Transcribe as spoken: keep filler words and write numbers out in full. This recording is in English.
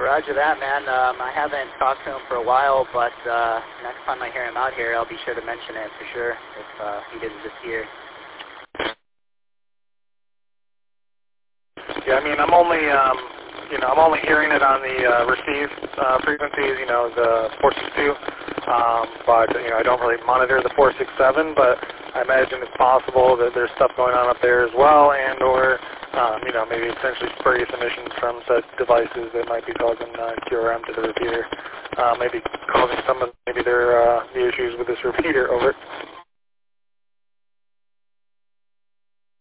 Roger that, man. Um, I haven't talked to him for a while, but uh, next time I hear him out here, I'll be sure to mention it for sure if uh, he didn't just hear. Yeah, I mean, I'm only, um, you know, I'm only hearing it on the uh, receive uh, frequencies, you know, the four six two, um, but, you know, I don't really monitor the four six seven, but I imagine it's possible that there's stuff going on up there as well, and or, um, you know, maybe essentially spurious emissions from such devices that might be causing uh, Q R M to the repeater, uh, maybe causing some of maybe their uh, the issues with this repeater. Over.